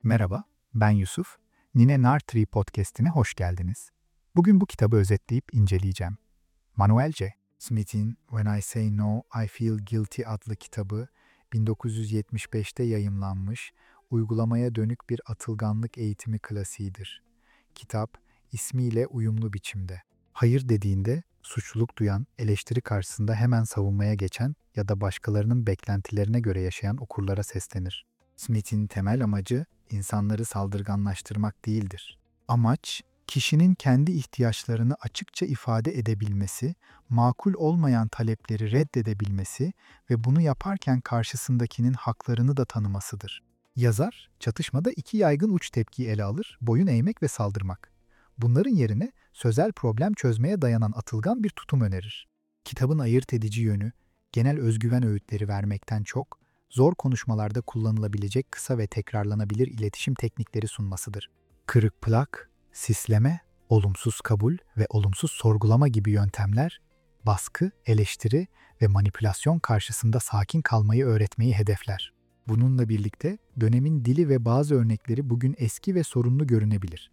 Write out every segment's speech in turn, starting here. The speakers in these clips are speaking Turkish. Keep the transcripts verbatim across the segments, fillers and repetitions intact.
Merhaba, ben Yusuf. Nine Nartree podcast'ine hoş geldiniz. Bugün bu kitabı özetleyip inceleyeceğim. Manuel J. Smith'in When I Say No, I Feel Guilty adlı kitabı bin dokuz yüz yetmiş beşte yayımlanmış, uygulamaya dönük bir atılganlık eğitimi klasiğidir. Kitap, ismiyle uyumlu biçimde. Hayır dediğinde suçluluk duyan, eleştiri karşısında hemen savunmaya geçen ya da başkalarının beklentilerine göre yaşayan okurlara seslenir. Smith'in temel amacı insanları saldırganlaştırmak değildir. Amaç, kişinin kendi ihtiyaçlarını açıkça ifade edebilmesi, makul olmayan talepleri reddedebilmesi ve bunu yaparken karşısındakinin haklarını da tanımasıdır. Yazar, çatışmada iki yaygın uç tepkiyi ele alır, boyun eğmek ve saldırmak. Bunların yerine sözel problem çözmeye dayanan atılgan bir tutum önerir. Kitabın ayırt edici yönü, genel özgüven öğütleri vermekten çok, zor konuşmalarda kullanılabilecek kısa ve tekrarlanabilir iletişim teknikleri sunmasıdır. Kırık plak, sisleme, olumsuz kabul ve olumsuz sorgulama gibi yöntemler, baskı, eleştiri ve manipülasyon karşısında sakin kalmayı öğretmeyi hedefler. Bununla birlikte dönemin dili ve bazı örnekleri bugün eski ve sorunlu görünebilir.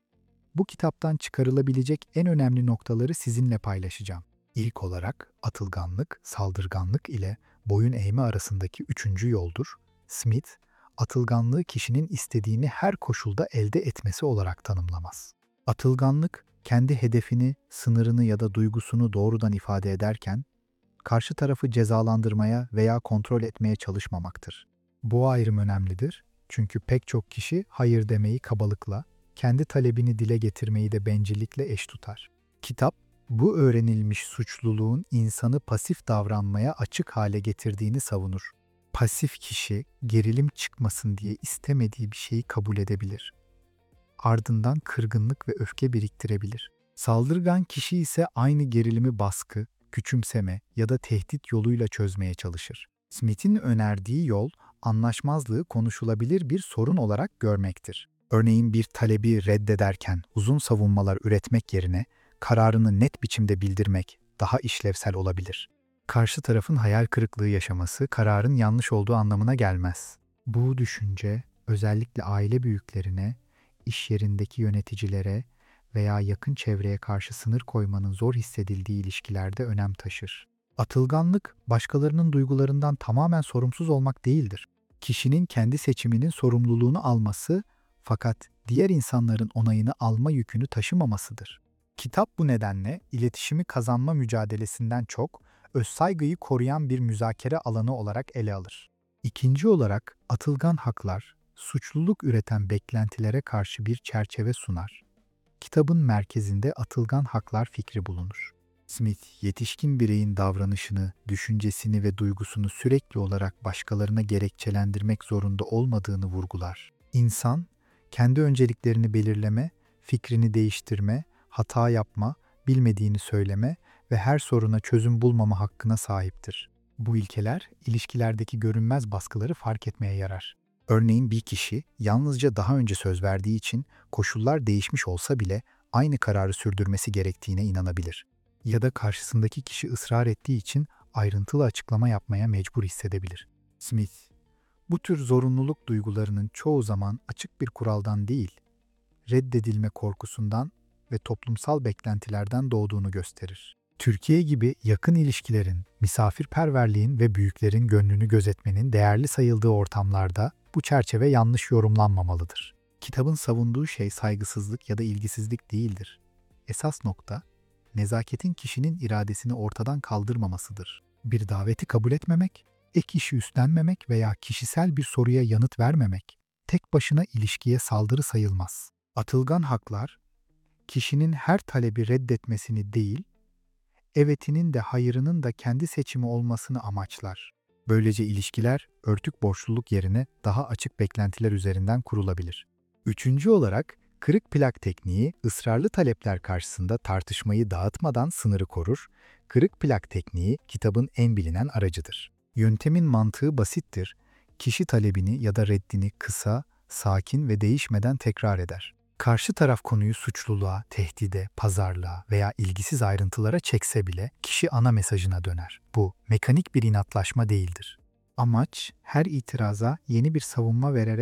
Bu kitaptan çıkarılabilecek en önemli noktaları sizinle paylaşacağım. İlk olarak atılganlık, saldırganlık ile boyun eğme arasındaki üçüncü yoldur. Smith, atılganlığı kişinin istediğini her koşulda elde etmesi olarak tanımlamaz. Atılganlık, kendi hedefini, sınırını ya da duygusunu doğrudan ifade ederken, karşı tarafı cezalandırmaya veya kontrol etmeye çalışmamaktır. Bu ayrım önemlidir çünkü pek çok kişi hayır demeyi kabalıkla, kendi talebini dile getirmeyi de bencillikle eş tutar. Kitap, bu öğrenilmiş suçluluğun insanı pasif davranmaya açık hale getirdiğini savunur. Pasif kişi, gerilim çıkmasın diye istemediği bir şeyi kabul edebilir. Ardından kırgınlık ve öfke biriktirebilir. Saldırgan kişi ise aynı gerilimi baskı, küçümseme ya da tehdit yoluyla çözmeye çalışır. Smith'in önerdiği yol, anlaşmazlığı konuşulabilir bir sorun olarak görmektir. Örneğin bir talebi reddederken uzun savunmalar üretmek yerine kararını net biçimde bildirmek daha işlevsel olabilir. Karşı tarafın hayal kırıklığı yaşaması kararın yanlış olduğu anlamına gelmez. Bu düşünce özellikle aile büyüklerine, iş yerindeki yöneticilere veya yakın çevreye karşı sınır koymanın zor hissedildiği ilişkilerde önem taşır. Atılganlık, başkalarının duygularından tamamen sorumsuz olmak değildir. Kişinin kendi seçiminin sorumluluğunu alması fakat diğer insanların onayını alma yükünü taşımamasıdır. Kitap bu nedenle iletişimi kazanma mücadelesinden çok özsaygıyı koruyan bir müzakere alanı olarak ele alır. İkinci olarak atılgan haklar, suçluluk üreten beklentilere karşı bir çerçeve sunar. Kitabın merkezinde atılgan haklar fikri bulunur. Smith, yetişkin bireyin davranışını, düşüncesini ve duygusunu sürekli olarak başkalarına gerekçelendirmek zorunda olmadığını vurgular. İnsan, kendi önceliklerini belirleme, fikrini değiştirme, hata yapma, bilmediğini söyleme ve her soruna çözüm bulmama hakkına sahiptir. Bu ilkeler, ilişkilerdeki görünmez baskıları fark etmeye yarar. Örneğin bir kişi, yalnızca daha önce söz verdiği için koşullar değişmiş olsa bile aynı kararı sürdürmesi gerektiğine inanabilir. Ya da karşısındaki kişi ısrar ettiği için ayrıntılı açıklama yapmaya mecbur hissedebilir. Smith, bu tür zorunluluk duygularının çoğu zaman açık bir kuraldan değil, reddedilme korkusundan ve toplumsal beklentilerden doğduğunu gösterir. Türkiye gibi yakın ilişkilerin, misafirperverliğin ve büyüklerin gönlünü gözetmenin değerli sayıldığı ortamlarda bu çerçeve yanlış yorumlanmamalıdır. Kitabın savunduğu şey saygısızlık ya da ilgisizlik değildir. Esas nokta, nezaketin kişinin iradesini ortadan kaldırmamasıdır. Bir daveti kabul etmemek, ek işi üstlenmemek veya kişisel bir soruya yanıt vermemek, tek başına ilişkiye saldırı sayılmaz. Atılgan haklar, kişinin her talebi reddetmesini değil, evetinin de hayırının da kendi seçimi olmasını amaçlar. Böylece ilişkiler örtük borçluluk yerine daha açık beklentiler üzerinden kurulabilir. Üçüncü olarak, kırık plak tekniği ısrarlı talepler karşısında tartışmayı dağıtmadan sınırı korur. Kırık plak tekniği kitabın en bilinen aracıdır. Yöntemin mantığı basittir. Kişi talebini ya da reddini kısa, sakin ve değişmeden tekrar eder. Karşı taraf konuyu suçluluğa, tehdide, pazarlığa veya ilgisiz ayrıntılara çekse bile kişi ana mesajına döner. Bu, mekanik bir inatlaşma değildir. Amaç, her itiraza yeni bir savunma vererek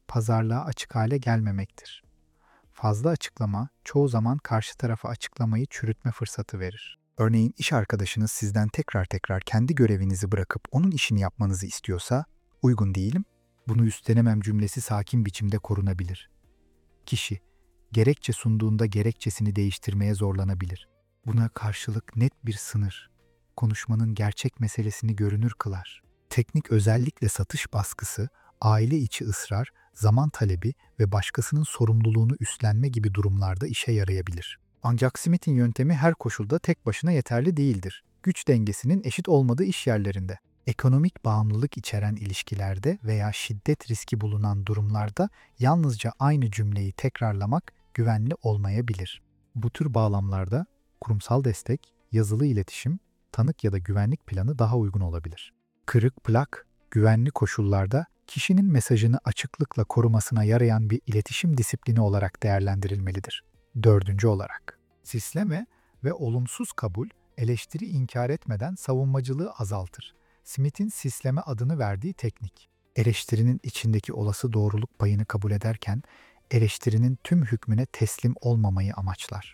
pazarlığa açık hale gelmemektir. Fazla açıklama çoğu zaman karşı tarafa açıklamayı çürütme fırsatı verir. Örneğin iş arkadaşınız sizden tekrar tekrar kendi görevinizi bırakıp onun işini yapmanızı istiyorsa, uygun değilim, bunu üstlenemem cümlesi sakin biçimde korunabilir. Kişi, gerekçe sunduğunda gerekçesini değiştirmeye zorlanabilir. Buna karşılık net bir sınır, konuşmanın gerçek meselesini görünür kılar. Teknik özellikle satış baskısı, aile içi ısrar, zaman talebi ve başkasının sorumluluğunu üstlenme gibi durumlarda işe yarayabilir. Ancak Smith'in yöntemi her koşulda tek başına yeterli değildir. Güç dengesinin eşit olmadığı iş yerlerinde, ekonomik bağımlılık içeren ilişkilerde veya şiddet riski bulunan durumlarda yalnızca aynı cümleyi tekrarlamak güvenli olmayabilir. Bu tür bağlamlarda kurumsal destek, yazılı iletişim, tanık ya da güvenlik planı daha uygun olabilir. Kırık plak, güvenli koşullarda kişinin mesajını açıklıkla korumasına yarayan bir iletişim disiplini olarak değerlendirilmelidir. Dördüncü olarak, sisleme ve olumsuz kabul, eleştiri inkar etmeden savunmacılığı azaltır. Smith'in sisleme adını verdiği teknik, eleştirinin içindeki olası doğruluk payını kabul ederken, eleştirinin tüm hükmüne teslim olmamayı amaçlar.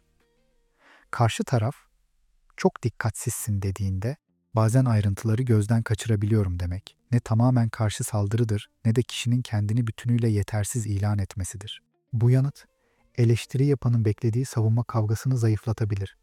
Karşı taraf, çok dikkatsizsin dediğinde, bazen ayrıntıları gözden kaçırabiliyorum demek, ne tamamen karşı saldırıdır ne de kişinin kendini bütünüyle yetersiz ilan etmesidir. Bu yanıt, eleştiri yapanın beklediği savunma kavgasını zayıflatabilir.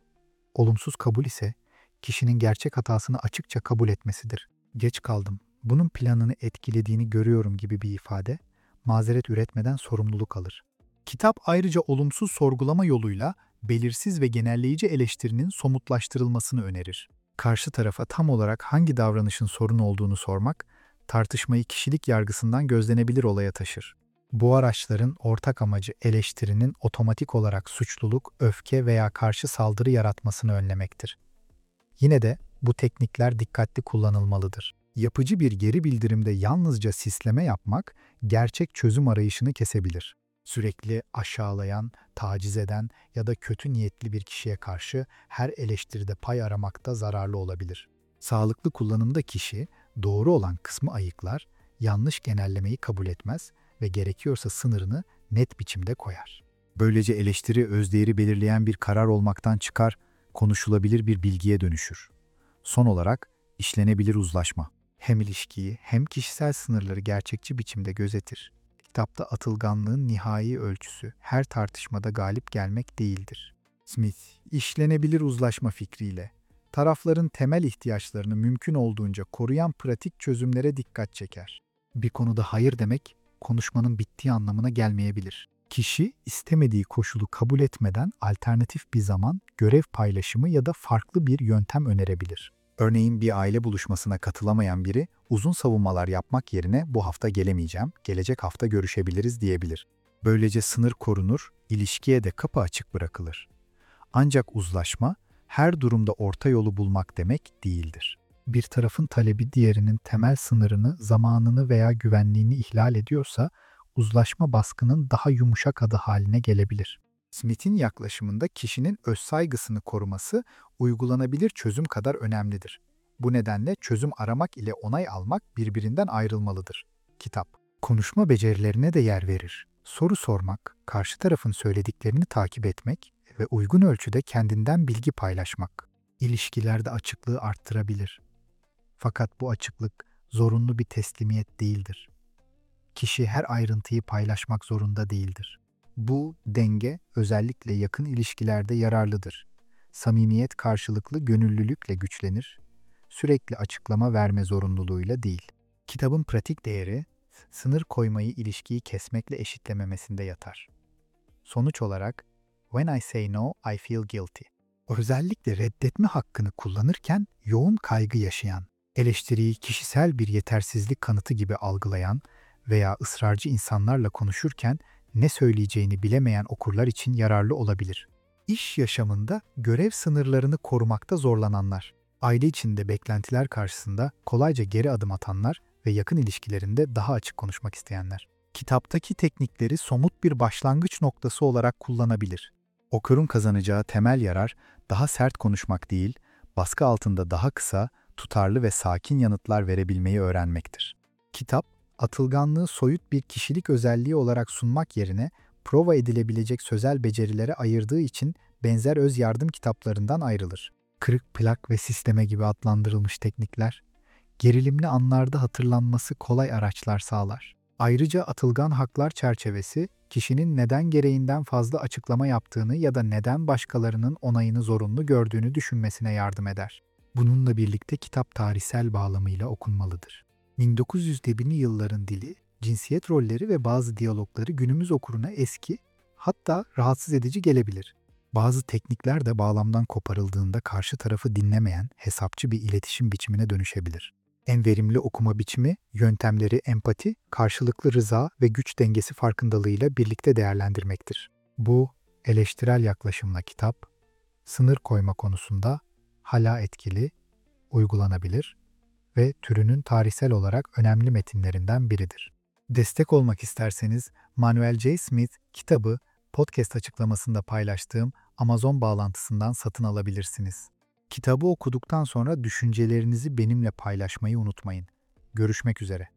Olumsuz kabul ise, kişinin gerçek hatasını açıkça kabul etmesidir. Geç kaldım, bunun planını etkilediğini görüyorum gibi bir ifade, mazeret üretmeden sorumluluk alır. Kitap ayrıca olumsuz sorgulama yoluyla belirsiz ve genelleyici eleştirinin somutlaştırılmasını önerir. Karşı tarafa tam olarak hangi davranışın sorun olduğunu sormak, tartışmayı kişilik yargısından gözlenebilir olaya taşır. Bu araçların ortak amacı eleştirinin otomatik olarak suçluluk, öfke veya karşı saldırı yaratmasını önlemektir. Yine de bu teknikler dikkatli kullanılmalıdır. Yapıcı bir geri bildirimde yalnızca sisleme yapmak, gerçek çözüm arayışını kesebilir. Sürekli aşağılayan, taciz eden ya da kötü niyetli bir kişiye karşı her eleştiride pay aramak da zararlı olabilir. Sağlıklı kullanımda kişi, doğru olan kısmı ayıklar, yanlış genellemeyi kabul etmez ve gerekiyorsa sınırını net biçimde koyar. Böylece eleştiri özdeğeri belirleyen bir karar olmaktan çıkar, konuşulabilir bir bilgiye dönüşür. Son olarak, işlenebilir uzlaşma. Hem ilişkiyi hem kişisel sınırları gerçekçi biçimde gözetir. Kitapta atılganlığın nihai ölçüsü her tartışmada galip gelmek değildir. Smith, işlenebilir uzlaşma fikriyle, tarafların temel ihtiyaçlarını mümkün olduğunca koruyan pratik çözümlere dikkat çeker. Bir konuda hayır demek, konuşmanın bittiği anlamına gelmeyebilir. Kişi, istemediği koşulu kabul etmeden alternatif bir zaman, görev paylaşımı ya da farklı bir yöntem önerebilir. Örneğin bir aile buluşmasına katılamayan biri, uzun savunmalar yapmak yerine bu hafta gelemeyeceğim, gelecek hafta görüşebiliriz diyebilir. Böylece sınır korunur, ilişkiye de kapı açık bırakılır. Ancak uzlaşma, her durumda orta yolu bulmak demek değildir. Bir tarafın talebi diğerinin temel sınırını, zamanını veya güvenliğini ihlal ediyorsa, uzlaşma baskının daha yumuşak adı haline gelebilir. Smith'in yaklaşımında kişinin özsaygısını koruması uygulanabilir çözüm kadar önemlidir. Bu nedenle çözüm aramak ile onay almak birbirinden ayrılmalıdır. Kitap, konuşma becerilerine de yer verir. Soru sormak, karşı tarafın söylediklerini takip etmek ve uygun ölçüde kendinden bilgi paylaşmak, ilişkilerde açıklığı arttırabilir. Fakat bu açıklık zorunlu bir teslimiyet değildir. Kişi her ayrıntıyı paylaşmak zorunda değildir. Bu denge özellikle yakın ilişkilerde yararlıdır. Samimiyet karşılıklı gönüllülükle güçlenir, sürekli açıklama verme zorunluluğuyla değil. Kitabın pratik değeri, sınır koymayı ilişkiyi kesmekle eşitlememesinde yatar. Sonuç olarak, "When I say no, I feel guilty." Özellikle reddetme hakkını kullanırken yoğun kaygı yaşayan, eleştiriyi kişisel bir yetersizlik kanıtı gibi algılayan veya ısrarcı insanlarla konuşurken ne söyleyeceğini bilemeyen okurlar için yararlı olabilir. İş yaşamında görev sınırlarını korumakta zorlananlar, aile içinde beklentiler karşısında kolayca geri adım atanlar ve yakın ilişkilerinde daha açık konuşmak isteyenler. Kitaptaki teknikleri somut bir başlangıç noktası olarak kullanabilir. Okurun kazanacağı temel yarar daha sert konuşmak değil, baskı altında daha kısa, tutarlı ve sakin yanıtlar verebilmeyi öğrenmektir. Kitap, Atılganlığı soyut bir kişilik özelliği olarak sunmak yerine prova edilebilecek sözel becerilere ayırdığı için benzer öz yardım kitaplarından ayrılır. Kırık plak ve sisteme gibi adlandırılmış teknikler, gerilimli anlarda hatırlanması kolay araçlar sağlar. Ayrıca atılgan haklar çerçevesi, kişinin neden gereğinden fazla açıklama yaptığını ya da neden başkalarının onayını zorunlu gördüğünü düşünmesine yardım eder. Bununla birlikte kitap tarihsel bağlamıyla okunmalıdır. bin dokuz yüzlü yılların dili, cinsiyet rolleri ve bazı diyalogları günümüz okuruna eski, hatta rahatsız edici gelebilir. Bazı teknikler de bağlamdan koparıldığında karşı tarafı dinlemeyen, hesapçı bir iletişim biçimine dönüşebilir. En verimli okuma biçimi, yöntemleri empati, karşılıklı rıza ve güç dengesi farkındalığıyla birlikte değerlendirmektir. Bu, eleştirel yaklaşımla kitap, sınır koyma konusunda hala etkili, uygulanabilir ve türünün tarihsel olarak önemli metinlerinden biridir. Destek olmak isterseniz Manuel J. Smith kitabı podcast açıklamasında paylaştığım Amazon bağlantısından satın alabilirsiniz. Kitabı okuduktan sonra düşüncelerinizi benimle paylaşmayı unutmayın. Görüşmek üzere.